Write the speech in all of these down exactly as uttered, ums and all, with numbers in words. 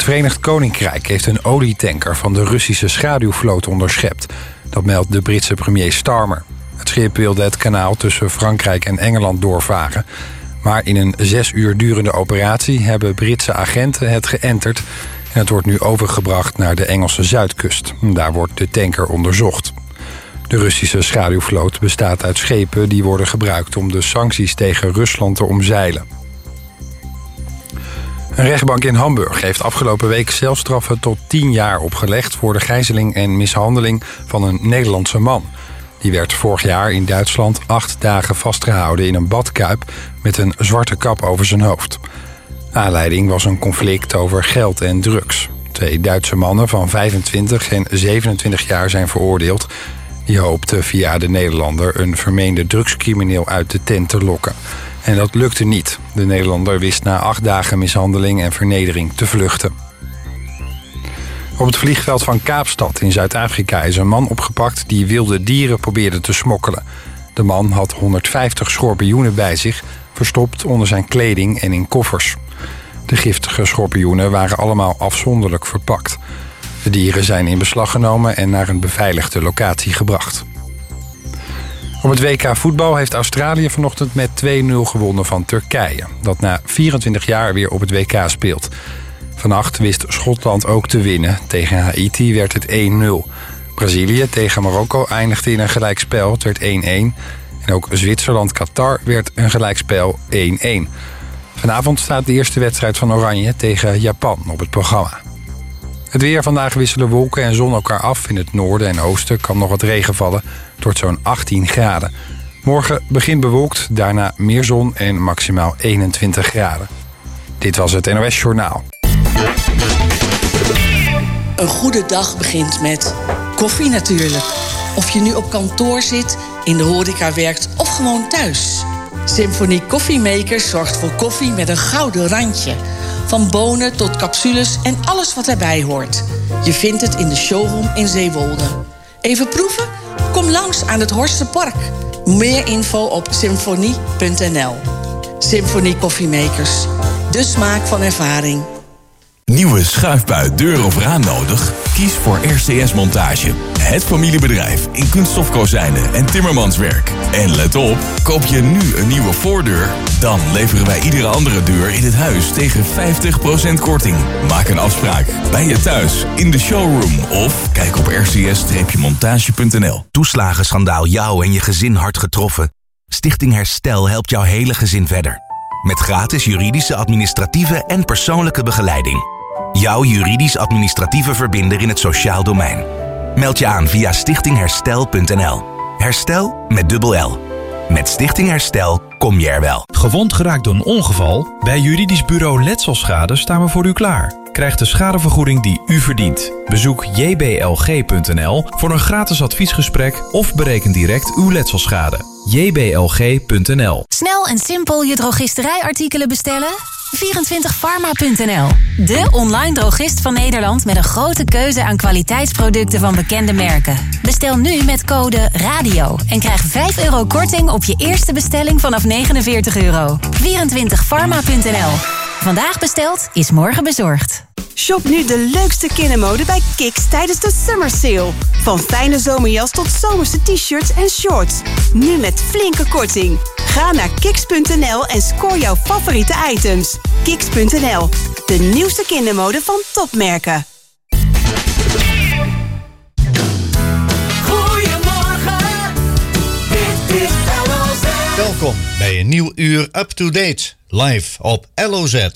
Het Verenigd Koninkrijk heeft een olietanker van de Russische schaduwvloot onderschept. Dat meldt de Britse premier Starmer. Het schip wilde het kanaal tussen Frankrijk en Engeland doorvaren. Maar in een zes uur durende operatie hebben Britse agenten het geënterd. En het wordt nu overgebracht naar de Engelse zuidkust. Daar wordt de tanker onderzocht. De Russische schaduwvloot bestaat uit schepen die worden gebruikt om de sancties tegen Rusland te omzeilen. Een rechtbank in Hamburg heeft afgelopen week celstraffen tot tien jaar opgelegd voor de gijzeling en mishandeling van een Nederlandse man. Die werd vorig jaar in Duitsland acht dagen vastgehouden in een badkuip met een zwarte kap over zijn hoofd. Aanleiding was een conflict over geld en drugs. Twee Duitse mannen van vijfentwintig en zevenentwintig jaar zijn veroordeeld. Die hoopten via de Nederlander een vermeende drugscrimineel uit de tent te lokken. En dat lukte niet. De Nederlander wist na acht dagen mishandeling en vernedering te vluchten. Op het vliegveld van Kaapstad in Zuid-Afrika is een man opgepakt die wilde dieren probeerde te smokkelen. De man had honderdvijftig schorpioenen bij zich, verstopt onder zijn kleding en in koffers. De giftige schorpioenen waren allemaal afzonderlijk verpakt. De dieren zijn in beslag genomen en naar een beveiligde locatie gebracht. Op het W K voetbal heeft Australië vanochtend met twee nul gewonnen van Turkije, dat na vierentwintig jaar weer op het W K speelt. Vannacht wist Schotland ook te winnen. Tegen Haiti werd het één nul. Brazilië tegen Marokko eindigde in een gelijkspel. Het werd één-één. En ook Zwitserland-Qatar werd een gelijkspel één-één. Vanavond staat de eerste wedstrijd van Oranje tegen Japan op het programma. Het weer: vandaag wisselen wolken en zon elkaar af. In het noorden en oosten kan nog wat regen vallen. Het wordt zo'n achttien graden. Morgen begint bewolkt, daarna meer zon en maximaal eenentwintig graden. Dit was het N O S Journaal. Een goede dag begint met koffie natuurlijk. Of je nu op kantoor zit, in de horeca werkt of gewoon thuis. Symphony Koffiemakers zorgt voor koffie met een gouden randje. Van bonen tot capsules en alles wat erbij hoort. Je vindt het in de showroom in Zeewolde. Even proeven? Kom langs aan het Horstenpark. Meer info op symfonie punt n l. Symphony Koffiemakers. De smaak van ervaring. Nieuwe schuifbui, deur of raam nodig? Kies voor R C S Montage. Het familiebedrijf in kunststofkozijnen en timmermanswerk. En let op, koop je nu een nieuwe voordeur, dan leveren wij iedere andere deur in het huis tegen vijftig procent korting. Maak een afspraak bij je thuis, in de showroom of kijk op r c s montage punt n l. Toeslagenschandaal jou en je gezin hard getroffen? Stichting Herstel helpt jouw hele gezin verder. Met gratis juridische, administratieve en persoonlijke begeleiding. Jouw juridisch-administratieve verbinder in het sociaal domein. Meld je aan via stichting herstel punt n l. Herstel met dubbel L. Met Stichting Herstel kom je er wel. Gewond geraakt door een ongeval? Bij juridisch bureau Letselschade staan we voor u klaar. Krijg de schadevergoeding die u verdient. Bezoek j b l g punt n l voor een gratis adviesgesprek of bereken direct uw letselschade. j b l g punt n l. Snel en simpel je drogisterijartikelen bestellen? vierentwintig pharma punt n l. De online drogist van Nederland met een grote keuze aan kwaliteitsproducten van bekende merken. Bestel nu met code RADIO en krijg vijf euro korting op je eerste bestelling vanaf negenenveertig euro. vierentwintig pharma punt n l. Vandaag besteld is morgen bezorgd. Shop nu de leukste kindermode bij Kiks tijdens de Summer Sale. Van fijne zomerjas tot zomerse t-shirts en shorts. Nu met flinke korting. Ga naar kiks punt n l en scoor jouw favoriete items. kiks punt n l, de nieuwste kindermode van topmerken. Goedemorgen, dit is L O Z. Welkom bij een nieuw uur Up to Date, live op L O Z.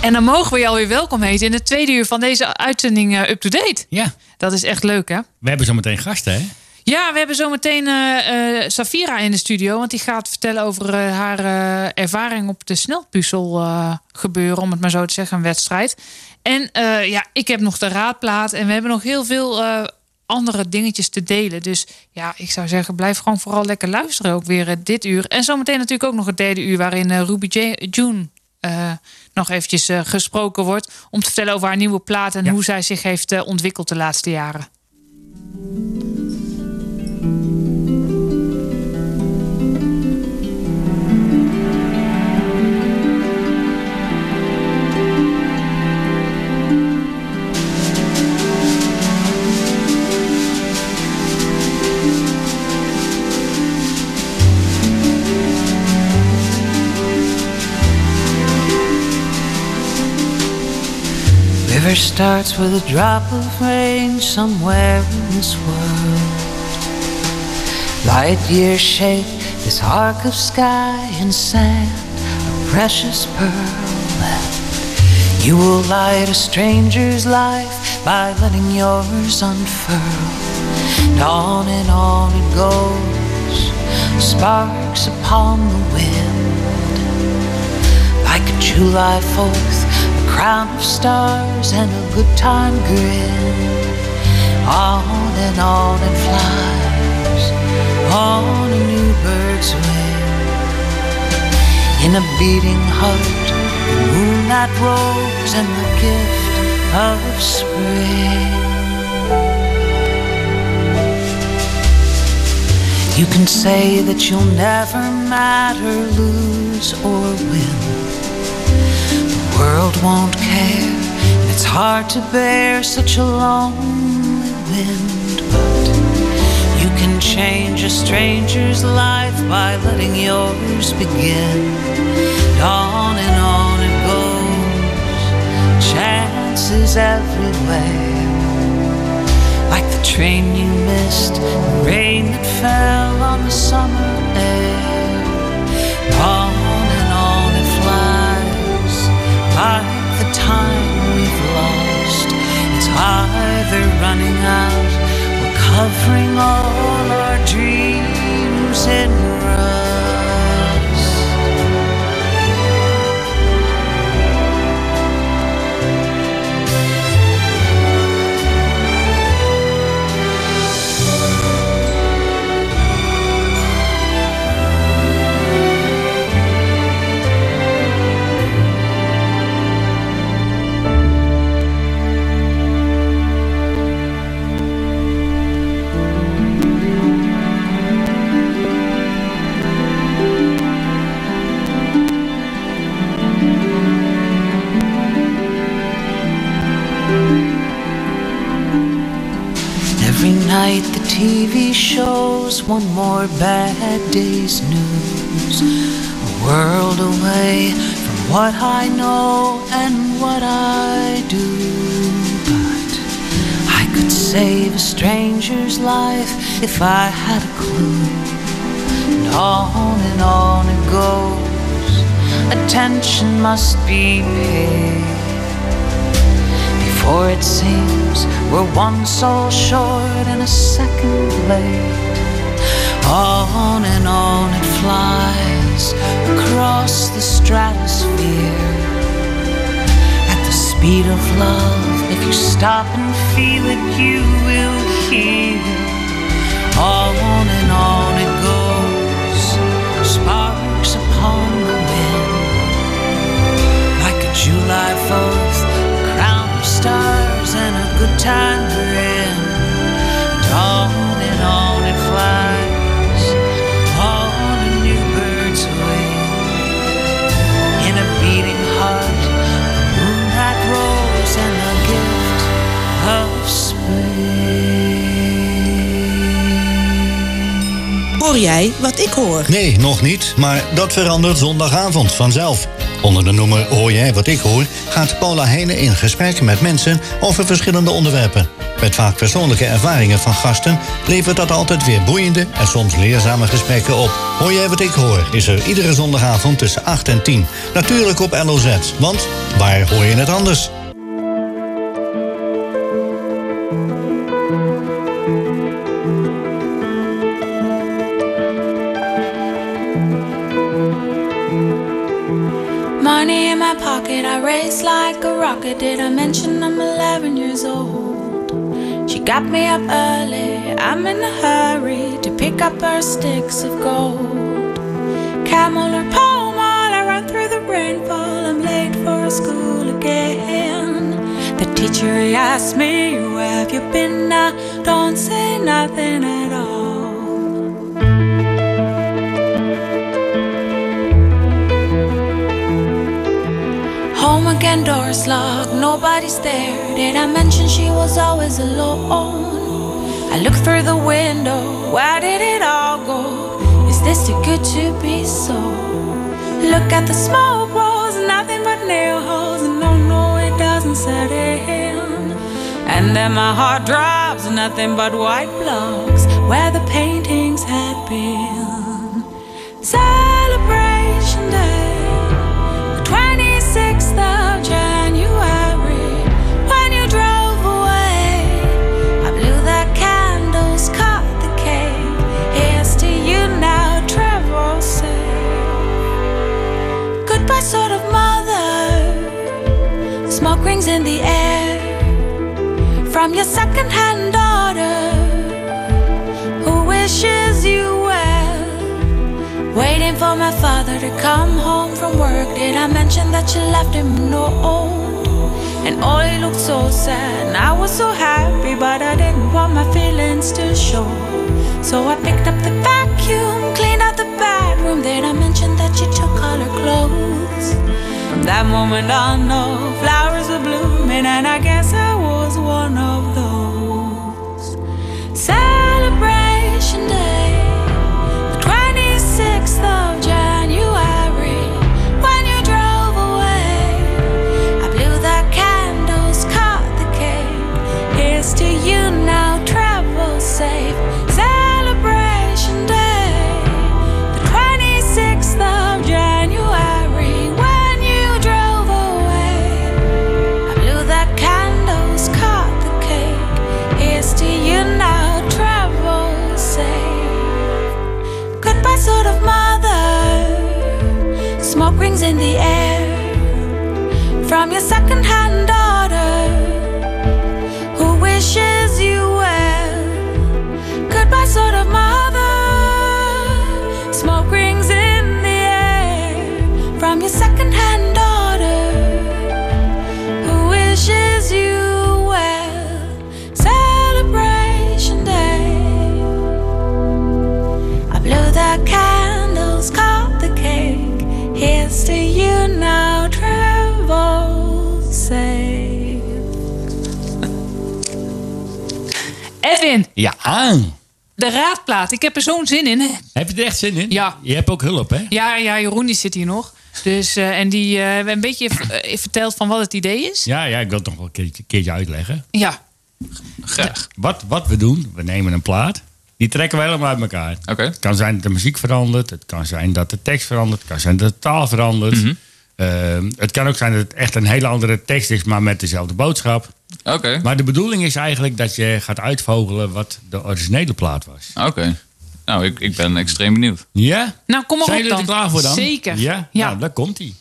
En dan mogen we je alweer welkom heten in het tweede uur van deze uitzending uh, Up to Date. Ja. Dat is echt leuk, hè? We hebben zo meteen gasten, hè? Ja, we hebben zometeen uh, uh, Safira in de studio. Want die gaat vertellen over uh, haar uh, ervaring op de snelpuzzel uh, gebeuren. Om het maar zo te zeggen, een wedstrijd. En uh, ja, ik heb nog de raadplaat. En we hebben nog heel veel uh, andere dingetjes te delen. Dus ja, ik zou zeggen, blijf gewoon vooral lekker luisteren. Ook weer uh, dit uur. En zometeen natuurlijk ook nog het derde uur. Waarin uh, Ruby J- June uh, nog eventjes uh, gesproken wordt. Om te vertellen over haar nieuwe plaat. En ja. hoe zij zich heeft uh, ontwikkeld de laatste jaren. River starts with a drop of rain somewhere in this world. Light years shape this arc of sky and sand, a precious pearl. And you will light a stranger's life by letting yours unfurl. And on and on it goes, sparks upon the wind, like a July fourth. Crown of stars and a good time grin. On and on it flies, on a new bird's wing. In a beating heart, the moon that rose and the gift of spring. You can say that you'll never matter, lose or win. The world won't care, and it's hard to bear such a lonely wind. But you can change a stranger's life by letting yours begin. And on and on it goes, chances everywhere. Like the train you missed, the rain that fell on the summer air. On and on it flies, like the time we've lost. It's either running out or covering all our dreams in rust. Night the T V shows one more bad day's news. A world away from what I know and what I do. But I could save a stranger's life if I had a clue. And on and on it goes, attention must be paid. For it seems we're one soul short and a second late. On and on it flies across the stratosphere. At the speed of love, if you stop and feel it, you will hear. On and on it goes, sparks upon the wind. Like a July fourth, stars and a good time grin. And on and on it flies, on a new bird's wing. In a beating heart, the moon that rose and the gift of spring. Hoor jij wat ik hoor? Nee, nog niet, maar dat verandert zondagavond vanzelf. Onder de noemer Hoor jij wat ik hoor gaat Paula Heijnen in gesprek met mensen over verschillende onderwerpen. Met vaak persoonlijke ervaringen van gasten levert dat altijd weer boeiende en soms leerzame gesprekken op. Hoor jij wat ik hoor is er iedere zondagavond tussen acht en tien. Natuurlijk op L O Z, want waar hoor je het anders? Money in my pocket, I race like a rocket. Did I mention I'm eleven years old? She got me up early, I'm in a hurry to pick up her sticks of gold. Camel or pole-mall, I run through the rainfall, I'm late for school again. The teacher he asked me, where have you been now? Don't say nothing at all. Home again, doors locked, nobody's there. Did I mention she was always alone? I look through the window, where did it all go? Is this too good to be so? Look at the smoke walls, nothing but nail holes. And no, no, it doesn't set in. And then my heart drops, nothing but white blocks where the paintings had been. Celebration day, twenty-sixth of January, when you drove away, I blew the candles, cut the cake. Here's to you now, travel safe. Goodbye, sort of mother. Smoke rings in the air from your second-hand daughter, who wishes you well. Waiting for my father to come home from work. Did I mention that you left him? No. And all he looked so sad, and I was so happy, but I didn't want my feelings to show. So I picked up the vacuum, cleaned out the bedroom. Did I mention that you took all her clothes? From that moment on, no, flowers were blooming, and I guess I was one of those. Celebration day, twenty-sixth of January, when you drove away, I blew the candles, cut the cake. Here's to you now, travel safe. Celebration day, the twenty-sixth of January, when you drove away, I blew the candles, cut the cake. Here's to you now, travel safe. Goodbye, sort of mother. Smoke rings in the air from your second-hand daughter, who wishes you well. Goodbye, sort of mother. Smoke rings in the air from your second-hand daughter, who wishes you well. Celebration day, I blew the candles, cut the cake. Here's to you now, travel safe. Edwin, Ja, aan. de raadplaat. Ik heb er zo'n zin in. Heb je er echt zin in? Ja. Je hebt ook hulp, hè? Ja, ja, Jeroen die zit hier nog. Dus, uh, en die uh, een beetje uh, vertelt van wat het idee is. Ja, ja, ik wil het nog wel een keertje, keertje uitleggen. Ja. Graag. Wat, wat we doen, we nemen een plaat. Die trekken we helemaal uit elkaar. Okay. Het kan zijn dat de muziek verandert. Het kan zijn dat de tekst verandert. Het kan zijn dat de taal verandert. Mm-hmm. Uh, het kan ook zijn dat het echt een hele andere tekst is, maar met dezelfde boodschap. Oké. Okay. Maar de bedoeling is eigenlijk dat je gaat uitvogelen wat de originele plaat was. Oké. Okay. Nou, ik, ik ben extreem benieuwd. Ja? Nou, kom maar zijn op jullie dan. er klaar voor dan? Zeker. Ja? Ja. Nou, daar komt hij.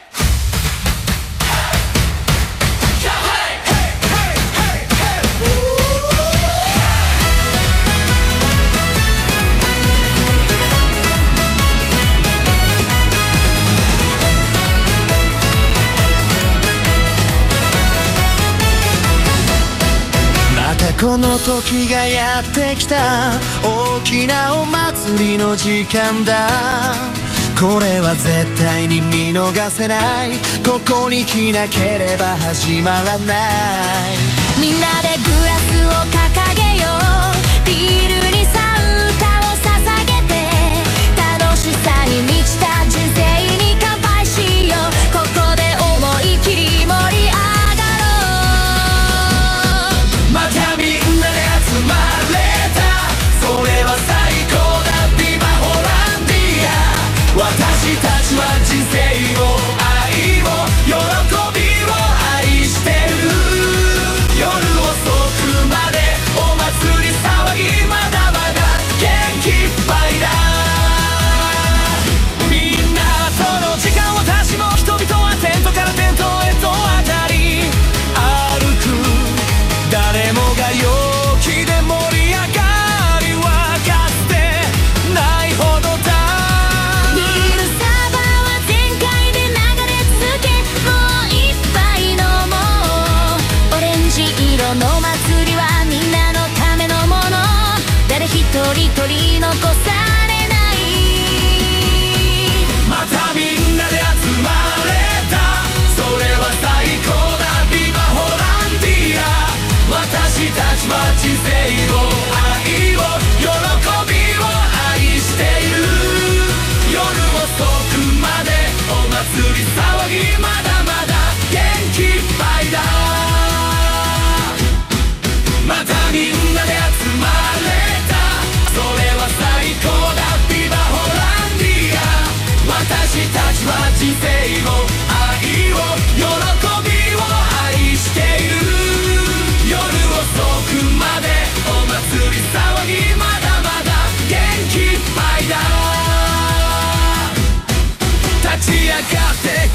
「この時がやってきた」「大きなお祭りの時間だ」「これは絶対に見逃せない」「ここに来なければ始まらない」「みんなでグラスを掲げよう」「ビールにさ歌を捧げて」「楽しさに満ちた人生に乾杯しよう」「ここで思い切り盛り上がろう」「また見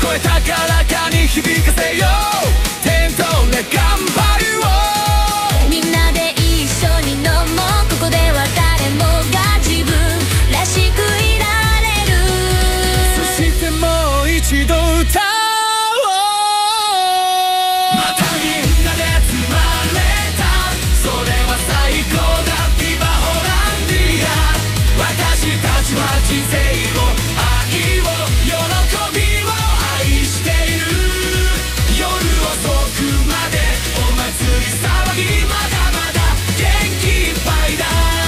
声高らかに響かせよう店頭で頑張るをみんなで一緒に飲もうここでは誰もが自分らしくいられるそしてもう一度歌おうまたみんなで集まれたそれは最高だビバホランディア私たちは人生を愛を喜びを愛している夜遅くまでお祭り騒ぎまだまだ元気いっぱいだ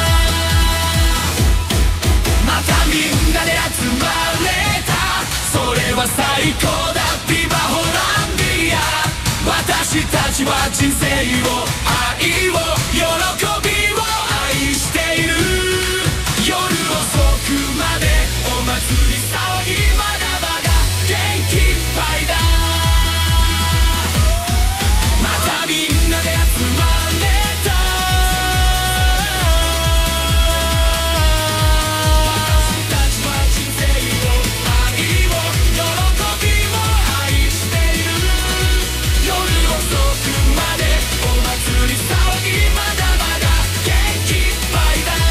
またみんなで集まれたそれは最高だビバホランディア私たちは人生を愛を喜びを愛している夜遅くまでお祭り騒ぎまだまだ元気いっぱいだまたみんなで集まれた私たちは人生を愛を喜びを愛している夜遅くまでお祭り騒ぎまだまだ元気いっぱいだ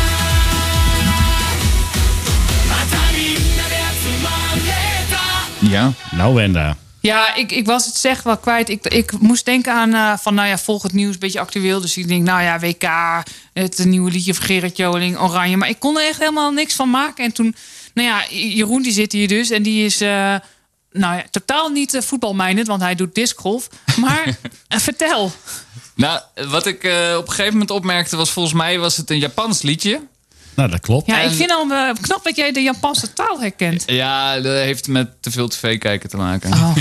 またみんなで集まれた Ja, nou Wenda. Ja, ik, ik was het zeg wel kwijt. Ik, ik moest denken aan uh, van, nou ja, volg het nieuws, een beetje actueel. Dus ik denk, nou ja, W K, het nieuwe liedje van Gerard Joling, Oranje. Maar ik kon er echt helemaal niks van maken. En toen, nou ja, Jeroen die zit hier dus. En die is, uh, nou ja, totaal niet uh, voetbalminded, want hij doet discgolf. Maar uh, vertel. Nou, wat ik uh, op een gegeven moment opmerkte was, volgens mij was het een Japans liedje. Nou, dat klopt. Ja, En- ik vind al uh, knap dat jij de Japanse taal herkent. Ja, dat heeft met te veel tv kijken te maken. Oh.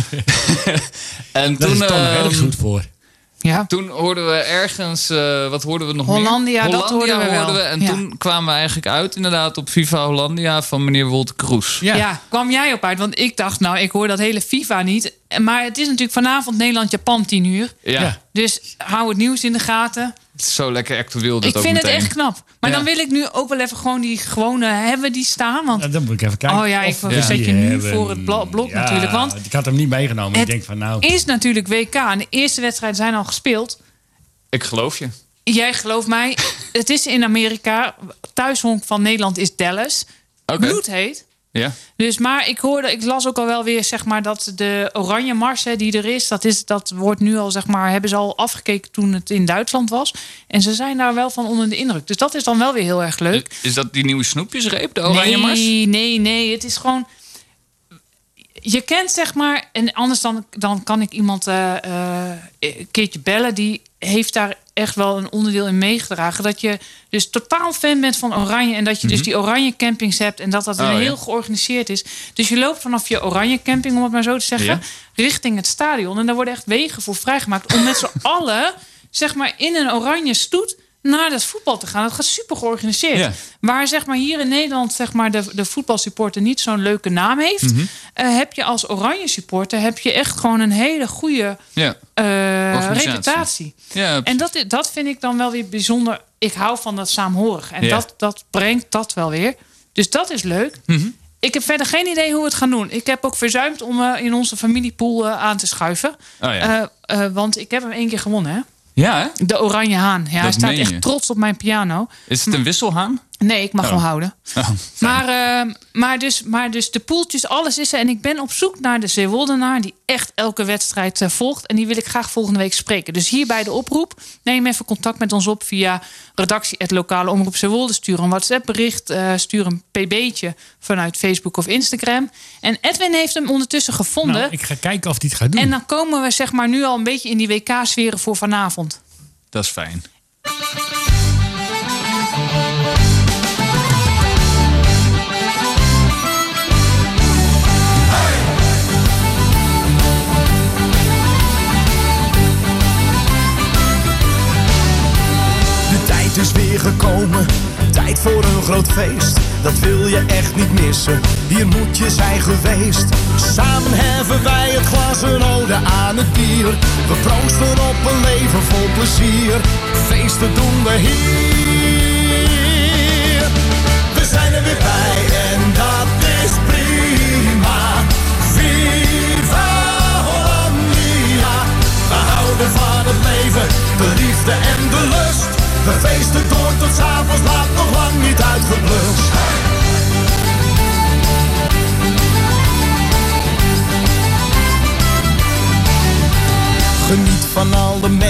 En Daar toen, is het dan nog ehm, erg goed voor. Ja. Toen hoorden we ergens, uh, wat hoorden we nog Hollandia, meer? dat hoorden we wel. we. En Ja. toen kwamen we eigenlijk uit inderdaad op Viva Hollandia van meneer Wolter Kroes. Ja. ja, kwam jij op uit? Want ik dacht, nou, ik hoor dat hele FIFA niet. Maar het is natuurlijk vanavond Nederland-Japan tien uur. Ja. Ja. Dus hou het nieuws in de gaten. Het is zo lekker actueel dat Ik ook vind het meteen. echt knap. Maar Ja. dan wil ik nu ook wel even gewoon die gewone... Hebben we die staan? Want, Ja, dan moet ik even kijken. oh ja, ik of we zet die je nu hebben. voor het bla- blok Ja, natuurlijk. Want ik had hem niet meegenomen. Ik het denk van nou... is natuurlijk W K. En de eerste wedstrijden zijn al gespeeld. Ik geloof je. Jij gelooft mij. Het is in Amerika. Thuishonk van Nederland is Dallas. Oké. Bloedheet. Ja. Dus, maar ik hoorde, ik las ook al wel weer, zeg maar, dat de oranje mars hè, die er is, dat is, dat wordt nu al, zeg maar, hebben ze al afgekeken toen het in Duitsland was. En ze zijn daar wel van onder de indruk. Dus dat is dan wel weer heel erg leuk. Is dat die nieuwe snoepjesreep, de Oranje nee, Mars? nee, nee. Het is gewoon. Je kent, zeg maar, en anders dan, dan kan ik iemand uh, uh, een keertje bellen. Die heeft daar echt wel een onderdeel in meegedragen. Dat je dus totaal fan bent van Oranje. En dat je dus die Oranje campings hebt. En dat dat Oh, ja. heel georganiseerd is. Dus je loopt vanaf je Oranje camping, om het maar zo te zeggen, Ja. richting het stadion. En daar worden echt wegen voor vrijgemaakt. Om met z'n allen, zeg maar, in een oranje stoet naar het voetbal te gaan. Dat gaat super georganiseerd. Ja. Waar, zeg maar, hier in Nederland, zeg maar, de, de voetbalsupporter niet zo'n leuke naam heeft, Mhm. uh, heb je als Oranje supporter heb je echt gewoon een hele goede Ja. uh, Organisatie. reputatie. Ja, En dat, dat vind ik dan wel weer bijzonder. Ik hou van dat saamhorig. En Ja. dat, dat brengt dat wel weer. Dus dat is leuk. Mhm. Ik heb verder geen idee hoe we het gaan doen. Ik heb ook verzuimd om uh, in onze familiepool uh, aan te schuiven. Oh ja. Uh, uh, want ik heb hem één keer gewonnen, hè? Ja, hè? De Oranje Haan. Ja, hij Dat staat meen je. echt trots op mijn piano. Is het een wisselhaan? Nee, ik mag Oh. hem houden. Oh, Maar, uh, maar, dus, maar dus de poeltjes, alles is er. En ik ben op zoek naar de Zeewoldenaar die echt elke wedstrijd uh, volgt. En die wil ik graag volgende week spreken. Dus hier bij de oproep, neem even contact met ons op via redactie at lokale omroep Zeewolde. Stuur een WhatsApp bericht, uh, stuur een pb'tje vanuit Facebook of Instagram. En Edwin heeft hem ondertussen gevonden. Nou, ik ga kijken of hij het gaat doen. En dan komen we, zeg maar, nu al een beetje in die W K-sferen voor vanavond. Dat is fijn. De tijd is weer gekomen, tijd voor een groot feest. Dat wil je echt niet missen, hier moet je zijn geweest. Samen heffen wij het glas, een ode aan het bier. We proosten op een leven vol plezier. Feesten doen we hier. We zijn er weer bij en dat is prima. Viva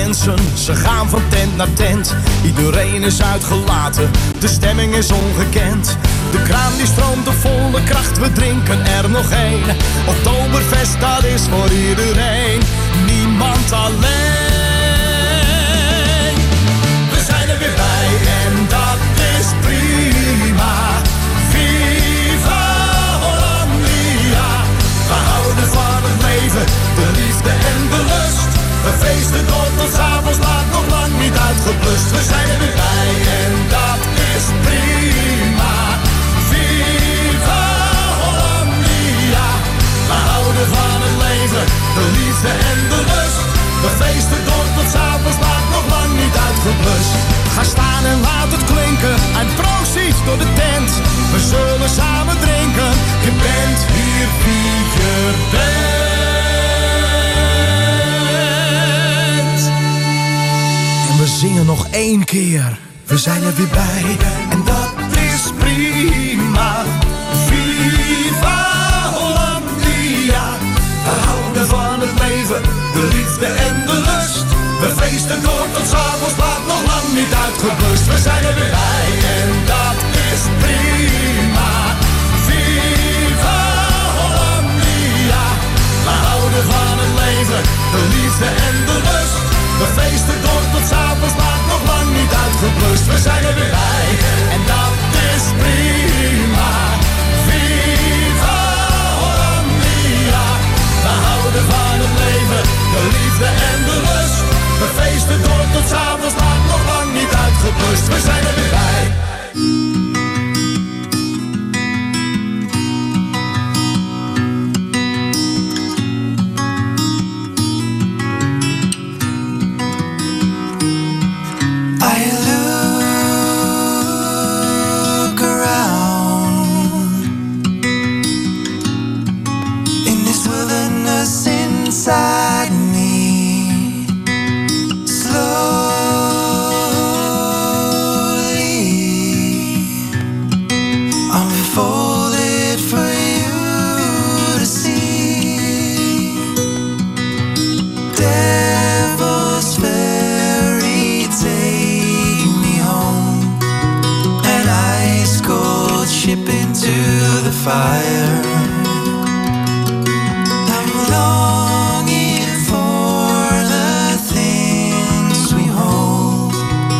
mensen, ze gaan van tent naar tent. Iedereen is uitgelaten, de stemming is ongekend. De kraan die stroomt op volle kracht, we drinken er nog één. Oktoberfest, dat is voor iedereen, niemand alleen. We zijn er weer bij en dat is prima. Viva Hollandia. We houden van het leven, de liefde en de lust. We feesten door tot 's avonds laat, nog lang niet uitgeblust. We zijn er weer bij en dat is prima. Viva Hollandia. We houden van het leven, de liefde en de lust. We feesten door tot 's avonds laat, nog lang niet uitgeblust. Ga staan en laat het klinken, en proost door de tent. We zullen samen drinken, je bent hier wie je bent. En we zingen nog één keer, we zijn er weer bij. En dat is prima. Viva Hollandia. We houden van het leven, de liefde en de lust. We feesten door tot 's avonds laat, nog lang niet uitgeblust. We zijn er weer bij en dat is prima. Viva Hollandia. We houden van het leven, de liefde en de lust. We feesten door tot 's avonds laat, nog lang niet uitgeblust. We zijn er weer bij en dat is prima. Viva Hollandia. We houden van het leven, de liefde en de lust. We feesten door tot 's avonds laat, nog lang niet uitgeblust. We zijn er weer bij. I look around in this wilderness inside me. Fire. I'm longing for the things we hold,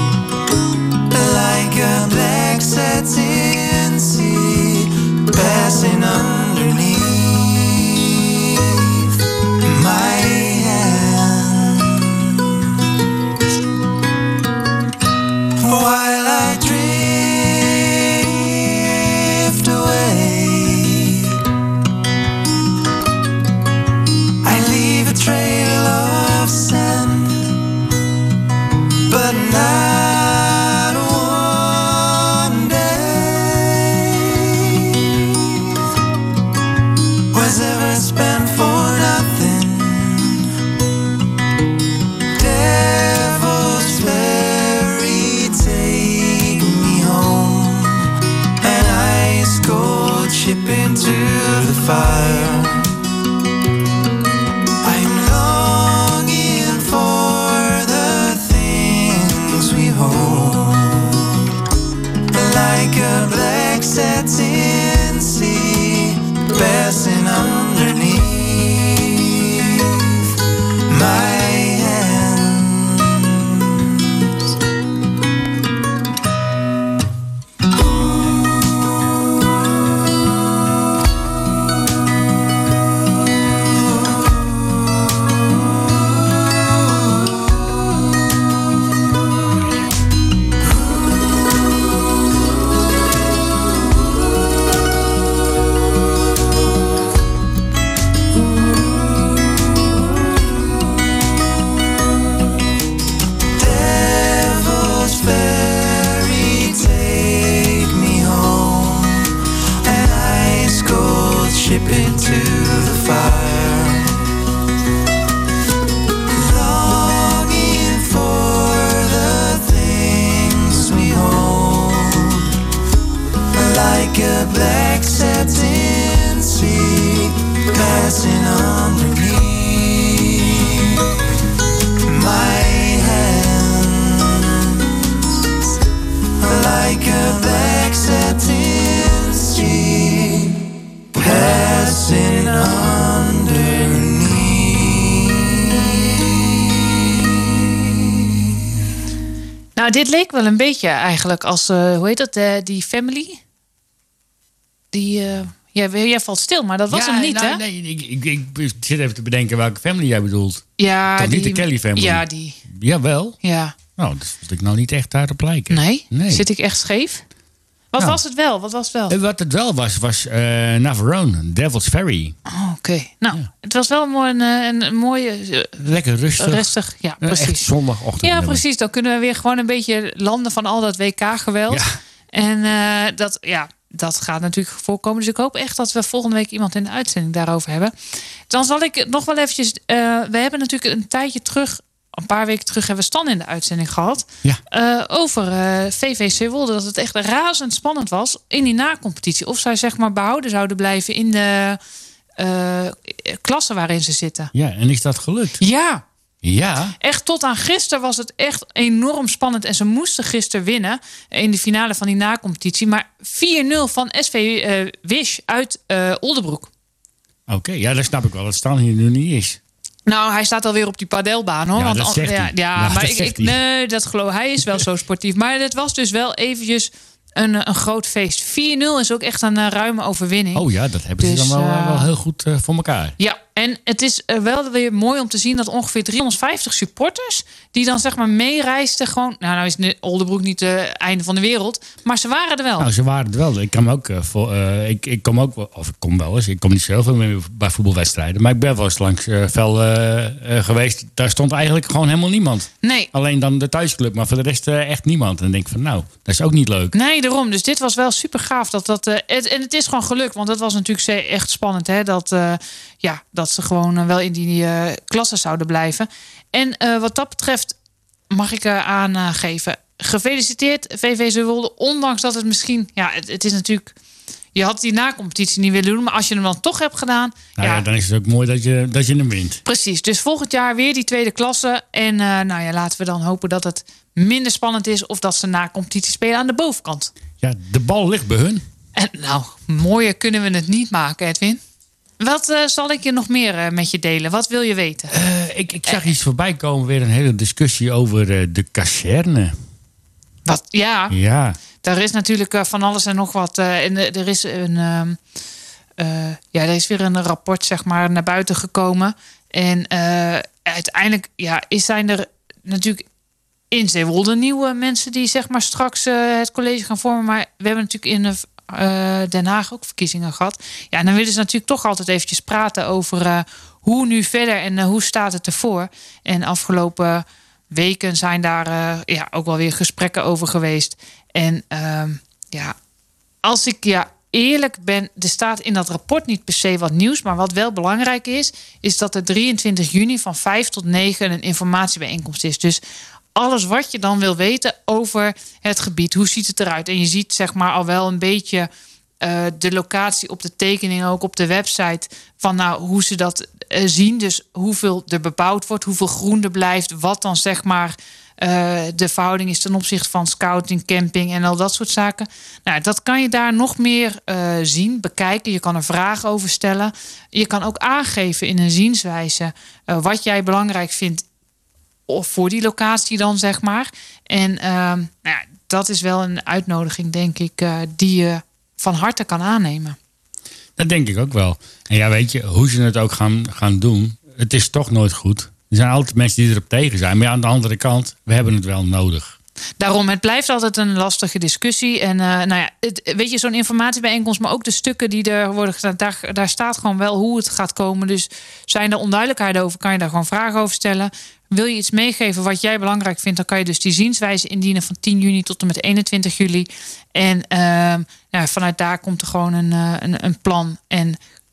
like a black satin sea passing underneath my hands, while I drift away. Trail of sand, but not one day was ever spent for nothing. Devil's Ferry, take me home, an ice cold ship into the fire. Satin sea passing underneath my hands. passing underneath my Nou, dit leek wel een beetje eigenlijk als, uh, hoe heet dat, uh, die Family? Die, uh, jij, jij valt stil, maar dat was ja, hem niet, nou, hè? Nee, ik, ik, ik zit even te bedenken welke Family jij bedoelt. Ja, Toch die, niet de Kelly Family? Ja, die. Jawel. Ja. Nou, dat was ik nou niet echt daarop lijken. Nee? nee? Zit ik echt scheef? Wat nou, was het wel? Wat was het wel? Wat het wel was, was uh, Navarone, Devil's Ferry. Oh, oké. Okay. Nou, ja. Het was wel een, mooi, een, een mooie... Uh, Lekker rustig. Rustig, ja, precies. Echt zondagochtend. Ja, precies. Dan kunnen we weer gewoon een beetje landen van al dat W K-geweld. Ja. En uh, dat, ja, dat gaat natuurlijk voorkomen. Dus ik hoop echt dat we volgende week iemand in de uitzending daarover hebben. Dan zal ik nog wel eventjes... Uh, we hebben natuurlijk een tijdje terug... Een paar weken terug hebben we Stan in de uitzending gehad. Ja. Uh, over uh, V V Zeewolde. Dat het echt razend spannend was in die nacompetitie. Of zij zeg maar behouden zouden blijven in de uh, klasse waarin ze zitten. Ja, en is dat gelukt? Ja. Ja. Echt tot aan gisteren was het echt enorm spannend. En ze moesten gisteren winnen in de finale van die nacompetitie. Maar vier nul van S V uh, Wish uit uh, Oldebroek. Oké, okay, ja, dat snap ik wel. Dat Stan hier nu niet is. Nou, hij staat alweer op die padelbaan, hoor. Ja, Want, dat zegt ja, hij. ja, ja, maar dat ik, ik, nee, dat geloof hij is wel zo sportief. Maar het was dus wel eventjes een, een groot feest. vier nul is ook echt een uh, ruime overwinning. Oh ja, dat hebben dus, ze dan wel, uh, wel heel goed uh, voor elkaar. Ja, en het is uh, wel weer mooi om te zien dat ongeveer driehonderdvijftig supporters... die dan zeg maar meereisden gewoon... Nou, nou is Oldebroek niet het uh, einde van de wereld... maar ze waren er wel. Nou, ze waren er wel. Ik kom ook, uh, voor, uh, ik, ik kom ook of ik kom wel eens. Ik kom niet zoveel meer bij voetbalwedstrijden. Maar ik ben wel eens langs uh, vel uh, uh, geweest. Daar stond eigenlijk gewoon helemaal niemand. Nee. Alleen dan de thuisclub, maar voor de rest uh, echt niemand. En dan denk ik van nou, dat is ook niet leuk. Nee, daarom. Dus dit was wel super gaaf. Dat, dat, uh, het, en het is gewoon gelukt. Want dat was natuurlijk echt spannend. Hè? Dat, uh, ja, dat ze gewoon uh, wel in die uh, klassen zouden blijven. En uh, wat dat betreft mag ik uh, aangeven. Gefeliciteerd V V Zeewolde. Ondanks dat het misschien... Ja, het, het is natuurlijk... Je had die nacompetitie niet willen doen. Maar als je hem dan toch hebt gedaan... Nou ja, ja, dan is het ook mooi dat je, dat je hem wint. Precies. Dus volgend jaar weer die tweede klasse. En uh, nou ja, laten we dan hopen dat het minder spannend is. Of dat ze nacompetitie spelen aan de bovenkant. Ja, de bal ligt bij hun. En nou, mooier kunnen we het niet maken, Edwin. Wat uh, zal ik je nog meer uh, met je delen? Wat wil je weten? Uh, ik, ik zag uh, iets voorbij komen. Weer een hele discussie over uh, de kazerne. Wat? Ja. Ja. Daar is natuurlijk uh, van alles en nog wat. Uh, en uh, er is een... Uh, uh, ja, er is weer een rapport zeg maar naar buiten gekomen. En uh, uiteindelijk ja, is, zijn er natuurlijk in Zeewolde nieuwe mensen... die zeg maar straks uh, het college gaan vormen. Maar we hebben natuurlijk in... Uh, Uh, Den Haag ook verkiezingen gehad. Ja, en dan willen ze natuurlijk toch altijd eventjes praten over uh, hoe nu verder en uh, hoe staat het ervoor. En afgelopen weken zijn daar uh, ja, ook wel weer gesprekken over geweest. En uh, ja, als ik ja, eerlijk ben, er staat in dat rapport niet per se wat nieuws, maar wat wel belangrijk is, is dat er drieëntwintig juni van vijf tot negen een informatiebijeenkomst is. Dus alles wat je dan wil weten over het gebied. Hoe ziet het eruit? En je ziet zeg maar al wel een beetje uh, de locatie op de tekening, ook op de website. Van nou, hoe ze dat uh, zien. Dus hoeveel er bebouwd wordt, hoeveel groen er blijft. Wat dan zeg maar uh, de verhouding is ten opzichte van scouting, camping en al dat soort zaken. Nou, dat kan je daar nog meer uh, zien, bekijken. Je kan er vragen over stellen. Je kan ook aangeven in een zienswijze uh, wat jij belangrijk vindt. Of voor die locatie dan, zeg maar. En uh, nou ja, dat is wel een uitnodiging, denk ik, uh, die je van harte kan aannemen. Dat denk ik ook wel. En ja, weet je, hoe ze het ook gaan, gaan doen, het is toch nooit goed. Er zijn altijd mensen die erop tegen zijn. Maar ja, aan de andere kant, we hebben het wel nodig. Daarom, het blijft altijd een lastige discussie. En uh, nou ja, het, weet je, zo'n informatiebijeenkomst, maar ook de stukken die er worden gedaan, daar, daar staat gewoon wel hoe het gaat komen. Dus zijn er onduidelijkheden over, kan je daar gewoon vragen over stellen. Wil je iets meegeven wat jij belangrijk vindt, dan kan je dus die zienswijze indienen van tien juni tot en met eenentwintig juli. En uh, nou, vanuit daar komt er gewoon een, uh, een, een plan. En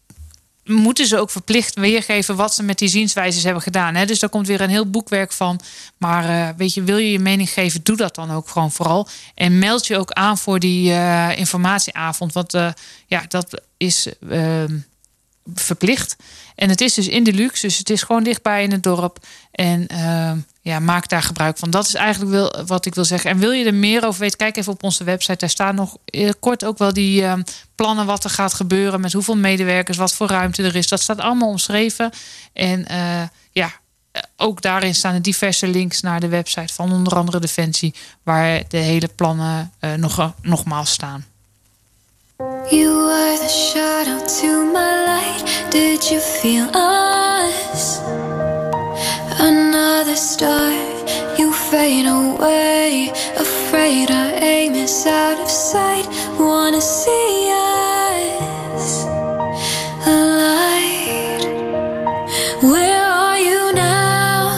moeten ze ook verplicht weergeven wat ze met die zienswijzes hebben gedaan. Hè? Dus daar komt weer een heel boekwerk van. Maar uh, weet je, wil je je mening geven, doe dat dan ook gewoon vooral. En meld je ook aan voor die uh, informatieavond. Want uh, ja, dat is uh, verplicht. En het is dus in de luxe, dus het is gewoon dichtbij in het dorp. En uh, ja, maak daar gebruik van. Dat is eigenlijk wil, wat ik wil zeggen. En wil je er meer over weten, kijk even op onze website. Daar staan nog uh, kort ook wel die uh, plannen wat er gaat gebeuren. Met hoeveel medewerkers, wat voor ruimte er is. Dat staat allemaal omschreven. En uh, ja, ook daarin staan er diverse links naar de website van onder andere Defensie. Waar de hele plannen uh, nog, nogmaals staan. You were the shadow to my light. Did you feel us? Another star, you fade away. Afraid our aim is out of sight. Wanna see us alight. Where are you now?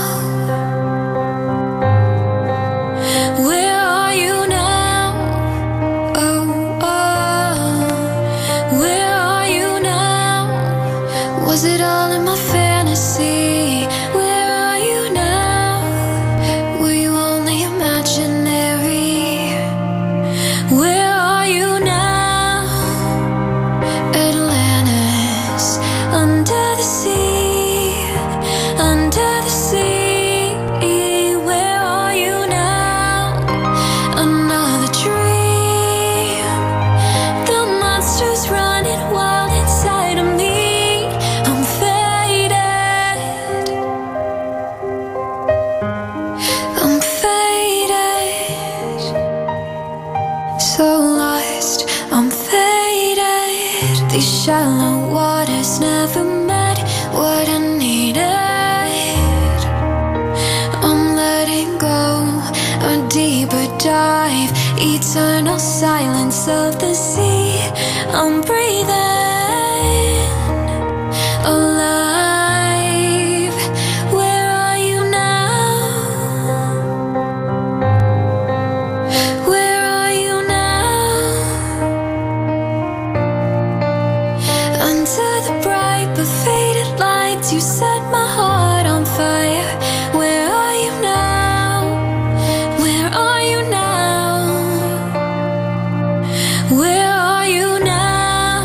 Where are you now? Oh, oh. Where are you now? Was it all in my fantasy? Where are you now? Were you only imaginary? Where are you now? Atlantis, under the sea, under the sea. Where are you now? Another dream. The monster's running wild inside of me. I'm faded. I'm faded. So lost. I'm faded. These shallow waters never met what I needed. I'm letting go. A deeper dive. Eternal silence of the sea. I'm breathing alive. Where are you now? Where are you now? Under the bright but faded lights, you set my heart on fire. Where are you now? Where are you now? Where are you now?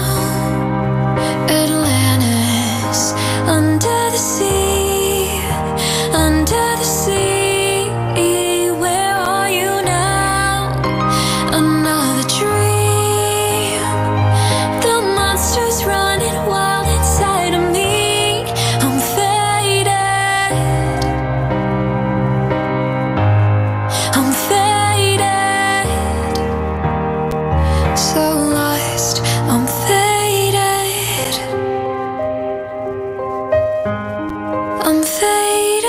Atlantis, under the sea, under the sea. Where are you now? Another dream. The monster's running wild inside of me. I'm faded. I'm faded. So lost. I'm faded. I'm faded.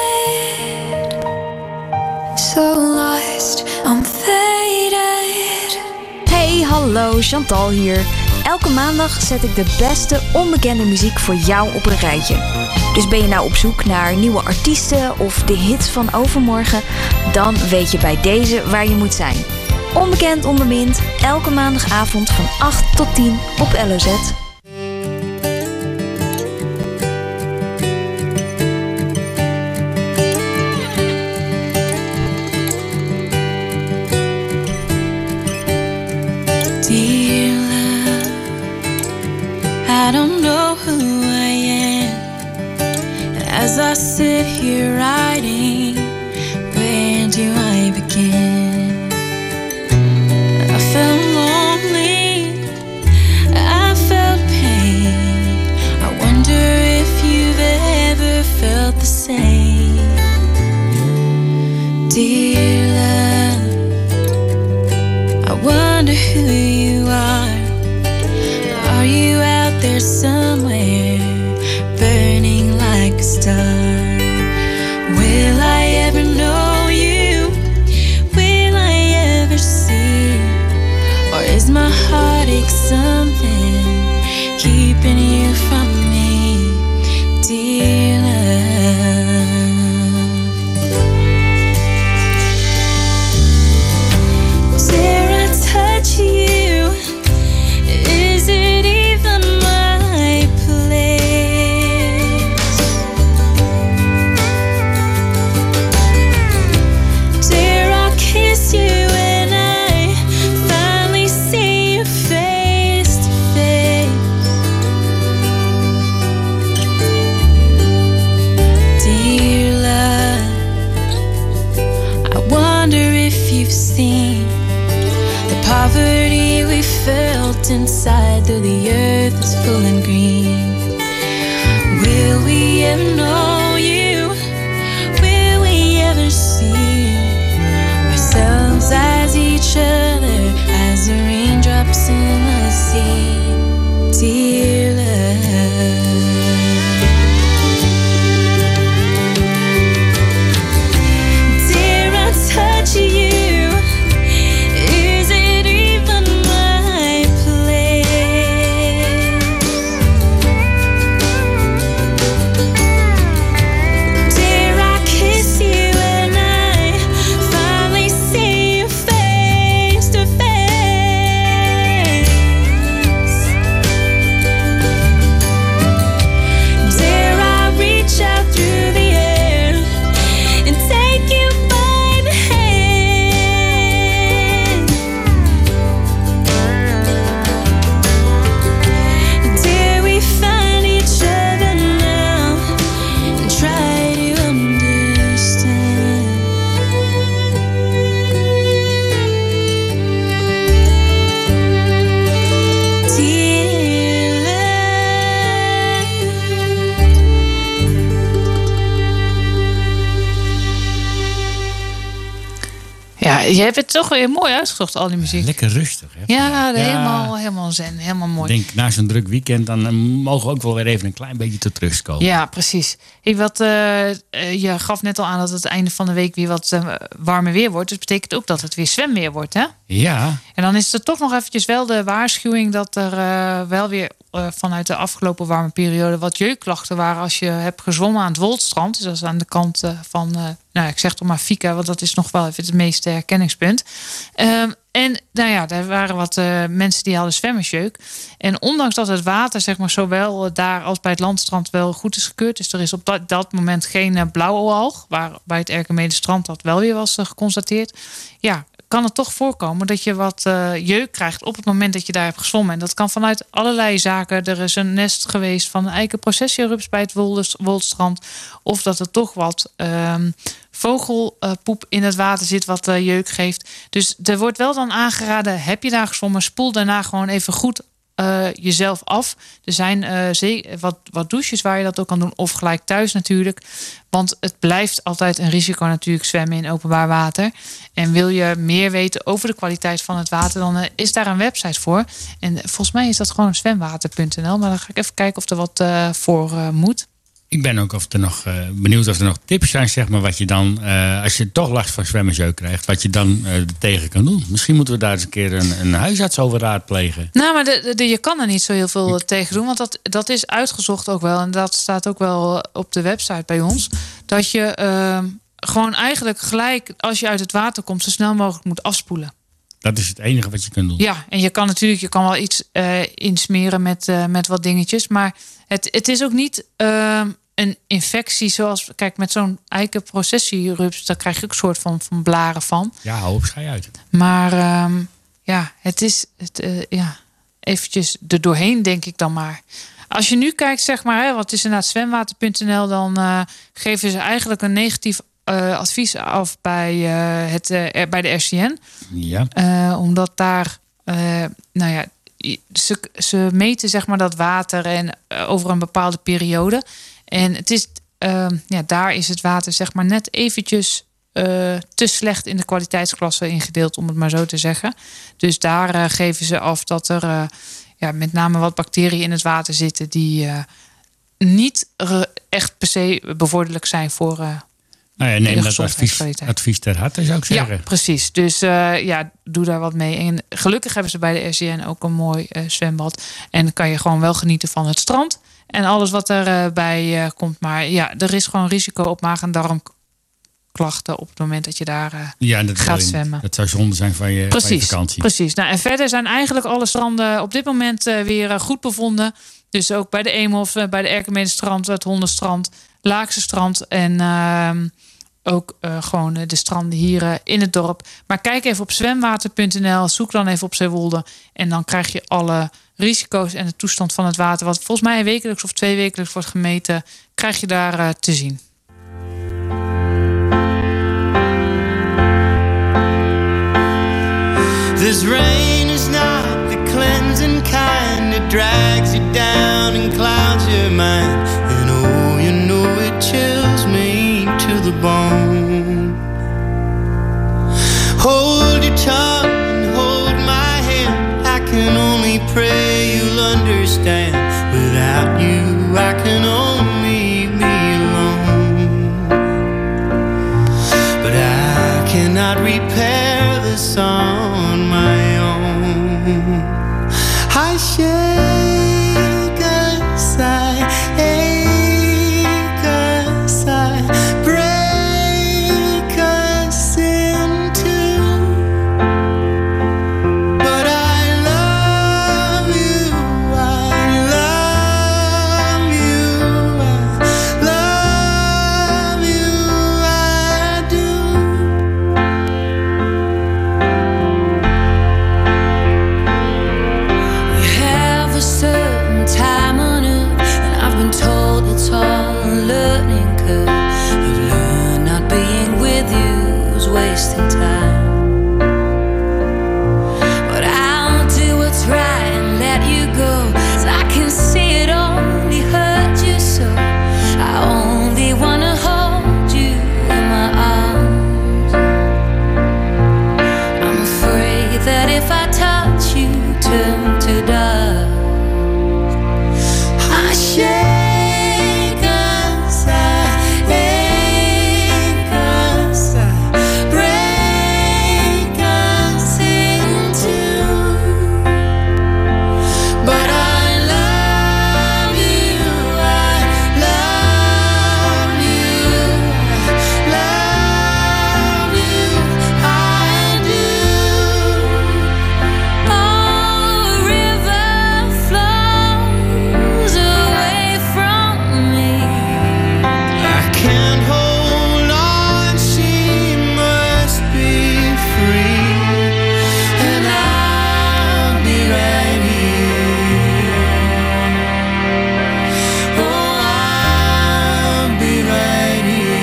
So lost. I'm faded. Hey, hallo, Chantal hier. Elke maandag zet ik de beste onbekende muziek voor jou op een rijtje. Dus ben je nou op zoek naar nieuwe artiesten of de hits van overmorgen? Dan weet je bij deze waar je moet zijn. Onbekend onbemind, elke maandagavond van acht tot tien op L O Z. Dear love, I don't know who I am. As I sit here writing, where do I begin? I felt lonely, I felt pain. I wonder if you've ever felt the same. Dear love, I wonder who you are. Are you out there somewhere, burning like a star? Will I ever know you? Will I ever see? Or is my heartache something keeping you from me, dear love? Dare I touch you? Is it even my place? Dare I kiss you when I finally see you face to inside, though the earth is full and green. Will we ever know you? Will we ever see ourselves as each other, as the raindrops in the sea? Dear love, dare I touch you? Is it even my place? Dare I kiss you when I finally see you face to face? Dare I reach out through the air and take you by the hand? Dare we find each other now and try to understand? Dear love, Ja, je hebt het toch weer mooi uitgezocht, al die muziek. Lekker rustig, hè? Ja, helemaal, helemaal zen, helemaal mooi. Ik denk, na zo'n druk weekend, dan eh, mogen we ook wel weer even een klein beetje tot rust komen. Ja, precies. Hey, wat, eh, eh, je gaf net al aan dat het einde van de week weer wat eh, warmer weer wordt. Dus betekent ook dat het weer zwemweer wordt, hè? Ja. En dan is er toch nog eventjes wel de waarschuwing dat er eh, wel weer eh, vanuit de afgelopen warme periode wat jeukklachten waren als je hebt gezwommen aan het Woldstrand. Dus dat is aan de kant eh, van, eh, nou ik zeg toch maar Fika, want dat is nog wel even het meeste herkenningspunt. Um, En nou ja, er waren wat uh, mensen die hadden zwemmersjeuk. En ondanks dat het water, zeg maar, zowel daar als bij het landstrand wel goed is gekeurd. Dus er is op dat, dat moment geen uh, blauwe alg. Waar bij het Erkemedenstrand dat wel weer was uh, geconstateerd. Ja, kan het toch voorkomen dat je wat uh, jeuk krijgt op het moment dat je daar hebt gezwommen. En dat kan vanuit allerlei zaken. Er is een nest geweest van een eikenprocessierups bij het Woldstrand. Of dat er toch wat um, vogelpoep in het water zit wat uh, jeuk geeft. Dus er wordt wel dan aangeraden, heb je daar gezwommen, spoel daarna gewoon even goed uh, jezelf af. Er zijn uh, wat, wat douches waar je dat ook kan doen. Of gelijk thuis natuurlijk. Want het blijft altijd een risico natuurlijk zwemmen in openbaar water. En wil je meer weten over de kwaliteit van het water, dan uh, is daar een website voor. En volgens mij is dat gewoon zwemwater punt n l. Maar dan ga ik even kijken of er wat uh, voor uh, moet. Ik ben ook of er nog, uh, benieuwd of er nog tips zijn, zeg maar, wat je dan, uh, als je toch last van zwemmersjeuk krijgt, wat je dan uh, tegen kan doen. Misschien moeten we daar eens een keer een, een huisarts over raadplegen. Nou, maar de, de, je kan er niet zo heel veel tegen doen, want dat, dat is uitgezocht ook wel. En dat staat ook wel op de website bij ons. Dat je uh, gewoon eigenlijk gelijk, als je uit het water komt, zo snel mogelijk moet afspoelen. Dat is het enige wat je kunt doen. Ja, en je kan natuurlijk, je kan wel iets uh, insmeren met, uh, met wat dingetjes. Maar het, het is ook niet uh, een infectie zoals, kijk, met zo'n eikenprocessierups, daar krijg je ook een soort van, van blaren van. Ja, hou op, schei uit. Maar um, ja, het is het, uh, ja, eventjes er doorheen, denk ik dan maar. Als je nu kijkt, zeg maar, hè, wat is inderdaad zwemwater punt n l, dan uh, geven ze eigenlijk een negatief Uh, advies af bij, uh, het, uh, bij de R C N. Ja. Uh, omdat daar, uh, nou ja, ze, ze meten, zeg maar, dat water en uh, over een bepaalde periode. En het is, uh, ja, daar is het water, zeg maar, net eventjes uh, te slecht in de kwaliteitsklasse ingedeeld, om het maar zo te zeggen. Dus daar uh, geven ze af dat er uh, ja, met name wat bacteriën in het water zitten die uh, niet uh, echt per se bevorderlijk zijn voor Uh, Nou ja, neem dat advies, advies ter harte, zou ik zeggen. Ja, precies. Dus uh, ja, doe daar wat mee. En gelukkig hebben ze bij de R C N ook een mooi uh, zwembad. En dan kan je gewoon wel genieten van het strand. En alles wat erbij uh, bij, uh, komt. Maar ja, er is gewoon risico op maag- en darmklachten op het moment dat je daar uh, ja, dat gaat zwemmen. Dat zou zonde zijn van je, precies, van je vakantie. Precies. Nou, en verder zijn eigenlijk alle stranden op dit moment uh, weer uh, goed bevonden. Dus ook bij de Eemhof, uh, bij de Erkemedenstrand, het Hondenstrand, Laakse Strand en Uh, ook uh, gewoon de stranden hier uh, in het dorp. Maar kijk even op zwemwater punt n l. Zoek dan even op Zeewolde. En dan krijg je alle risico's en de toestand van het water, wat volgens mij wekelijks of twee wekelijks wordt gemeten, krijg je daar uh, te zien. This rain is not the cleansing kind. drags you down and clouds your mind. And oh, you know it chills me to the bone. Hold your tongue and hold my hand. I can only pray you'll understand. Without you, I can only be alone. But I cannot repair this on my own. I shake as I ache, as I break us in two. But I love you, I love you, I love you, I do. You have a certain time on earth, and I've been told it's all a learning curve. I've learned not being with you is wasting time. But I'll do what's right and let you go, 'cause I can see it only hurt you so. I only wanna hold you in my arms. I'm afraid that if I touch you, turn to dust. I shake as I ache, as I break us in two. But I love you, I love you, I love you, I do. Oh, a river flows away from me. I can't hold on, she must be free. And I'll be right here. Oh, I'll be right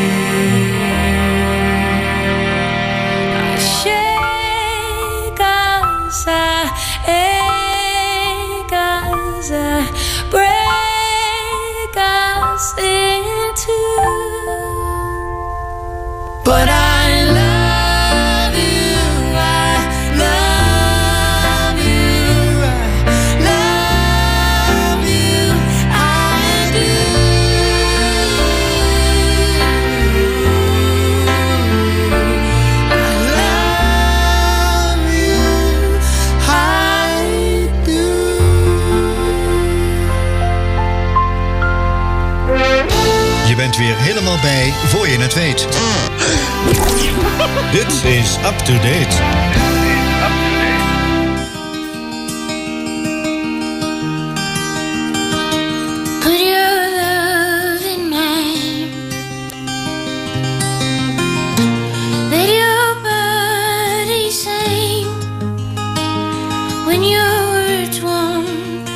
here. I shake as I ache, as I break us in two. But I love you, I love you, I love you, I do. I love you, I do. Je bent weer helemaal bij voor je het weet. Dit is Up to Date. Put your love in mine. Let your body sing when your words won't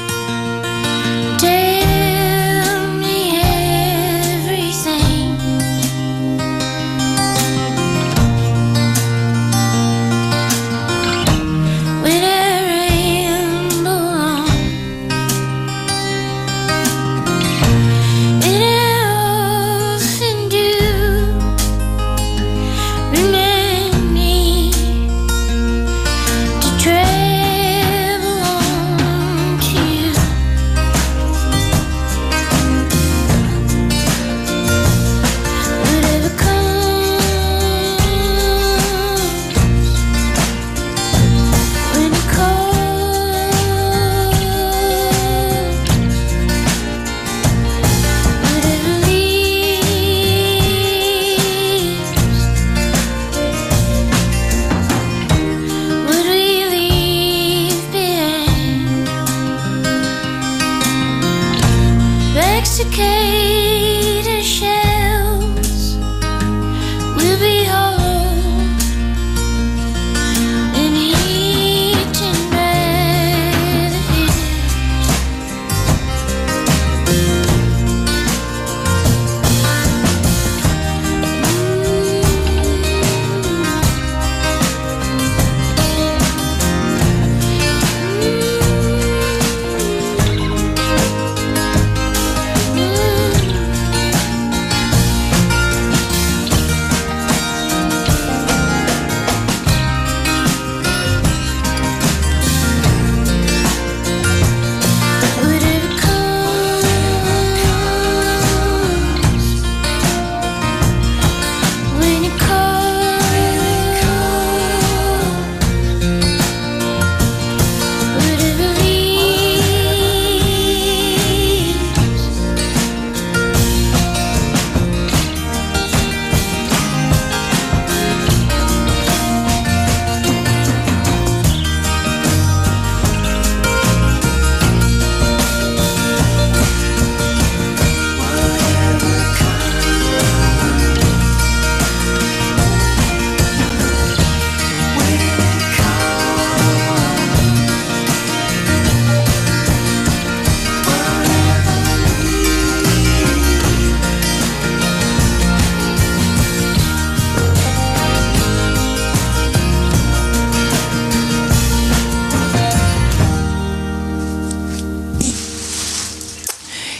tell me everything. When I ramble on, and I often do, remind me to travel on to you. Whatever comes, when it calls, whatever leaves, what we leave behind. Mexicator shells will be hollow and eaten by the hills.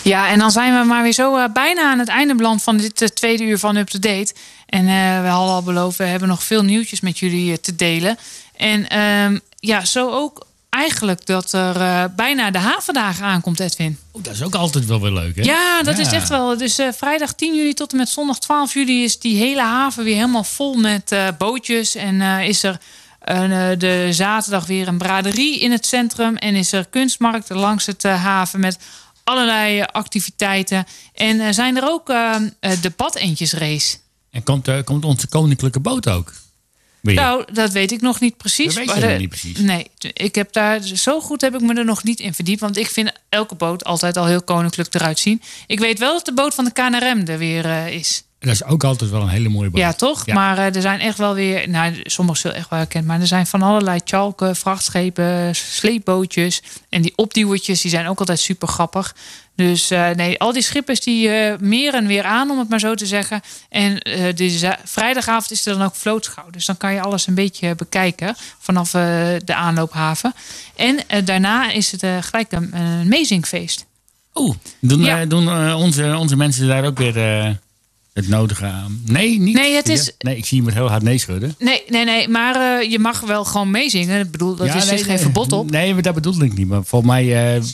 Ja, en dan zijn we maar weer zo uh, bijna aan het einde beland van dit uh, tweede uur van Up to Date. En uh, we hadden al beloofd, we hebben nog veel nieuwtjes met jullie uh, te delen. En um, ja, zo ook eigenlijk dat er uh, bijna de havendagen aankomt, Edwin. Oh, dat is ook altijd wel weer leuk, hè? Ja, dat ja. is echt wel. Dus uh, vrijdag tien juli tot en met zondag twaalf juli is die hele haven weer helemaal vol met uh, bootjes. En uh, is er uh, de zaterdag weer een braderie in het centrum. En is er kunstmarkt langs het uh, haven met allerlei uh, activiteiten. En uh, zijn er ook uh, uh, de badeentjesrace. En komt, uh, komt onze koninklijke boot ook? Weer? Nou, dat weet ik nog niet precies. Dat weet je maar nog niet precies. Nee, ik heb daar zo goed heb ik me er nog niet in verdiept. Want ik vind elke boot altijd al heel koninklijk eruit zien. Ik weet wel dat de boot van de K N R M er weer uh, is. Dat is ook altijd wel een hele mooie boot. Ja, toch? Ja. Maar uh, er zijn echt wel weer... Nou, sommige zullen echt wel herkend. Maar er zijn van allerlei tjalken, vrachtschepen, sleepbootjes. En die opduwertjes, die zijn ook altijd super grappig. Dus uh, nee, al die schippers die uh, meren weer aan, om het maar zo te zeggen. En uh, de vrijdagavond is er dan ook vlootschouw. Dus dan kan je alles een beetje bekijken vanaf uh, de aanloophaven. En uh, daarna is het uh, gelijk een, een amazingfeest. Oeh, doen, ja. uh, doen uh, onze, onze mensen daar ook weer... Uh... Het nodige aan. Nee, niet. Nee, het is... nee, ik zie je met heel hard nee schudden. Nee, nee, nee. Maar uh, je mag wel gewoon meezingen. Ik bedoel, dat ja, is nee, er geen nee. verbod op. Nee, maar dat bedoel ik niet. Maar volgens mij... Uh...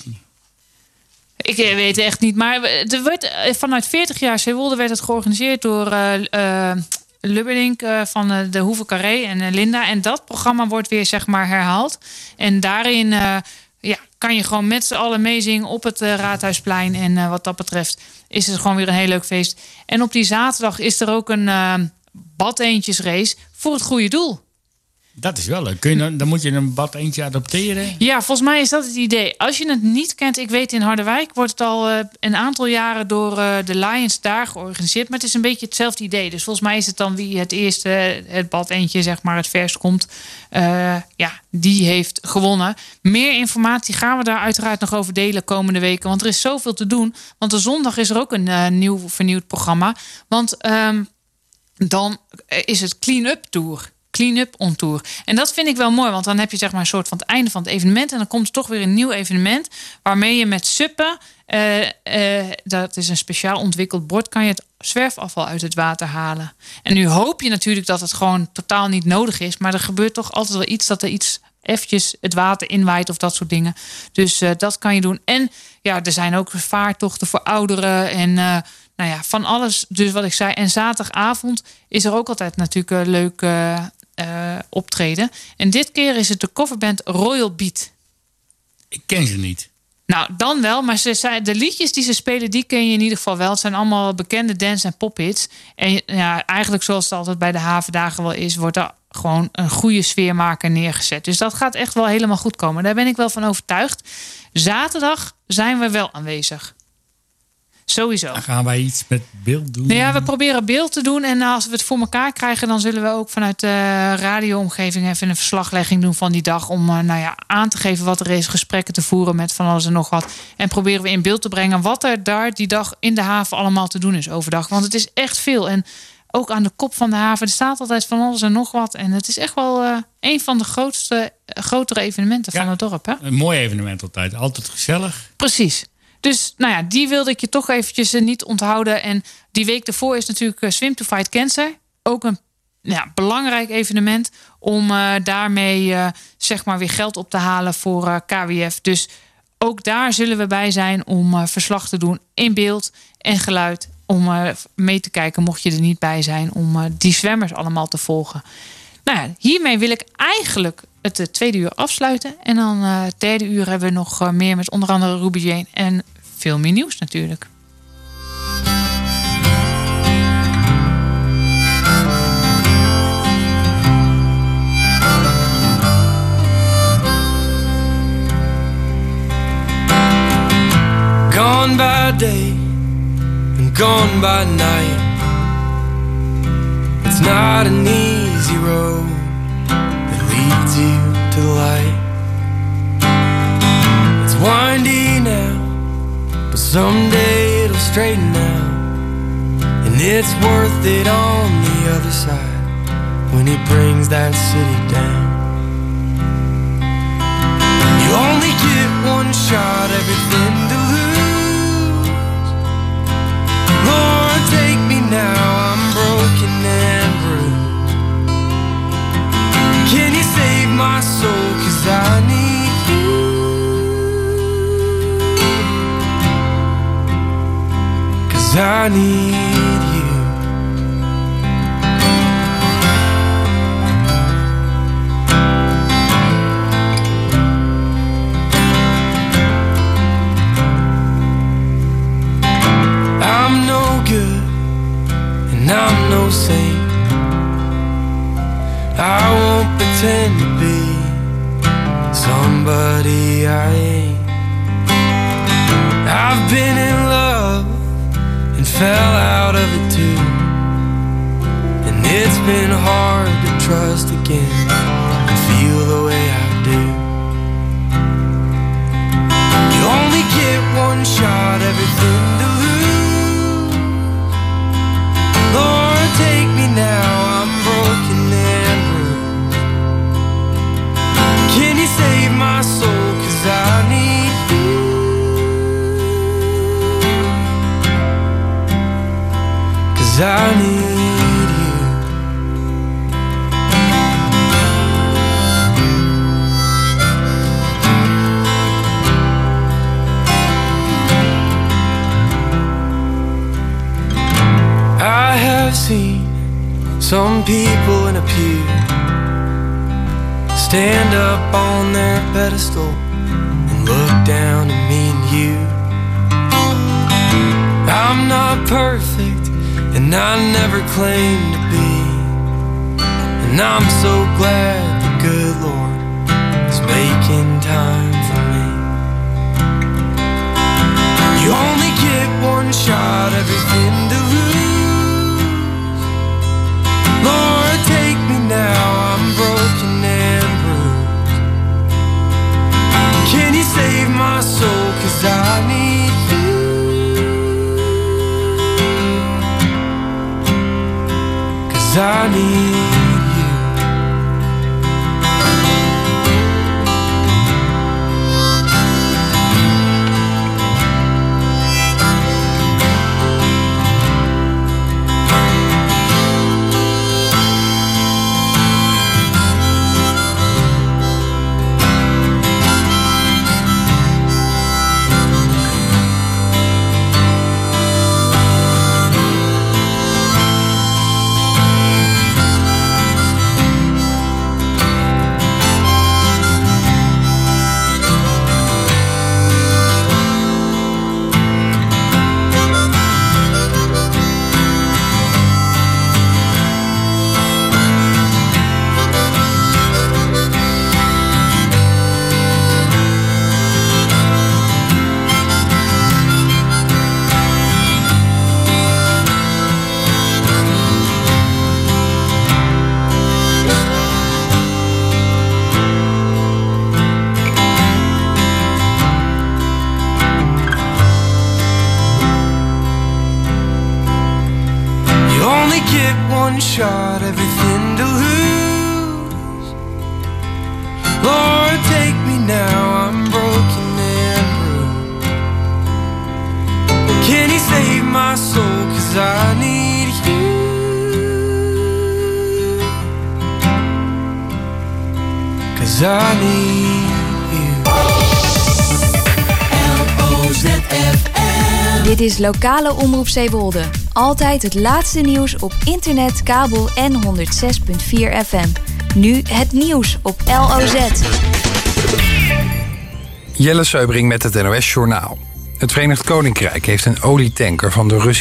Ik weet het echt niet. Maar er werd, vanuit veertig jaar Zeewolde werd het georganiseerd door uh, uh, Lubberdink uh, van uh, de Hoeve Carré en uh, Linda. En dat programma wordt weer zeg maar herhaald. En daarin... Uh, Ja, kan je gewoon met z'n allen meezingen op het uh, Raadhuisplein. En uh, wat dat betreft is het gewoon weer een heel leuk feest. En op die zaterdag is er ook een uh, badeentjesrace voor het goede doel. Dat is wel leuk. Kun je dan, dan moet je een bad eentje adopteren? Ja, volgens mij is dat het idee. Als je het niet kent, ik weet in Harderwijk wordt het al uh, een aantal jaren door uh, de Lions daar georganiseerd. Maar het is een beetje hetzelfde idee. Dus volgens mij is het dan wie het eerste het bad eentje zeg maar het verst komt. Uh, ja, die heeft gewonnen. Meer informatie gaan we daar uiteraard nog over delen komende weken. Want er is zoveel te doen. Want de zondag is er ook een uh, nieuw vernieuwd programma. Want um, dan is het Clean-up Tour. Clean-up on tour. En dat vind ik wel mooi, want dan heb je zeg maar een soort van het einde van het evenement. En dan komt er toch weer een nieuw evenement. Waarmee je met suppen, uh, uh, dat is een speciaal ontwikkeld bord, kan je het zwerfafval uit het water halen. En nu hoop je natuurlijk dat het gewoon totaal niet nodig is. Maar er gebeurt toch altijd wel iets dat er iets eventjes het water inwaait of dat soort dingen. Dus uh, dat kan je doen. En ja, er zijn ook vaartochten voor ouderen en uh, nou ja, van alles. Dus wat ik zei. En zaterdagavond is er ook altijd natuurlijk een leuk uh, uh, optreden. En dit keer is het de coverband Royal Beat. Ik ken ze niet. Nou, dan wel. Maar ze zijn, de liedjes die ze spelen, die ken je in ieder geval wel. Het zijn allemaal bekende dance- en pophits. En ja, eigenlijk zoals het altijd bij de havendagen wel is, wordt er gewoon een goede sfeermaker neergezet. Dus dat gaat echt wel helemaal goed komen. Daar ben ik wel van overtuigd. Zaterdag zijn we wel aanwezig. Sowieso. Dan gaan wij iets met beeld doen. Nou ja, we proberen beeld te doen. En als we het voor elkaar krijgen, dan zullen we ook vanuit de radioomgeving even een verslaglegging doen van die dag. Om nou ja, aan te geven wat er is, gesprekken te voeren met van alles en nog wat. En proberen we in beeld te brengen wat er daar die dag in de haven allemaal te doen is overdag. Want het is echt veel. En ook aan de kop van de haven, er staat altijd van alles en nog wat. En het is echt wel uh, een van de grootste, uh, grotere evenementen ja, van het dorp. Hè? Een mooi evenement altijd. Altijd gezellig. Precies. Dus nou ja, die wilde ik je toch eventjes niet onthouden. En die week ervoor is natuurlijk Swim to Fight Cancer. Ook een ja, belangrijk evenement om uh, daarmee uh, zeg maar weer geld op te halen voor uh, K W F. Dus ook daar zullen we bij zijn om uh, verslag te doen in beeld en geluid. Om uh, mee te kijken, mocht je er niet bij zijn, om uh, die zwemmers allemaal te volgen. Nou ja, hiermee wil ik eigenlijk het uh, tweede uur afsluiten. En dan uh, het derde uur hebben we nog uh, meer met onder andere Ruby Jane en veel meer nieuws natuurlijk. Gone by day and gone by night. It's not an easy road that leads you to the light. It's windy now, but someday it'll straighten out. And it's worth it on the other side when he brings that city down. You only get one shot, everything to lose. 'cause I need you. I'm no good and I'm no saint. I won't pretend to be somebody I ain't. I've been in love and fell out of it too, and it's been hard to trust again and feel the way I do. You only get one shot, everything to lose. Lord, take me now, I'm broken and bruised. Can you save my soul, 'cause I need you. I need you. I have seen some people in a pew stand up on their pedestal and look down at me and you. I'm not perfect, and I never claimed to be, and I'm so glad the good Lord is making time for me. You only get one shot, everything to lose. Lord, take me now, I'm broken and bruised. Can you save my soul, 'cause I need you. I need you. One shot, everything to lose. Lord, take me now, I'm broken and bruised. Can you save my soul, 'cause I need you. Cause I need you. L O Z F M. Dit is lokale omroep Zeewolde. Altijd het laatste nieuws op internet, kabel en honderd zes komma vier F M. Nu het nieuws op L O Z. Jelle Seubring met het N O S Journaal. Het Verenigd Koninkrijk heeft een olietanker van de Russische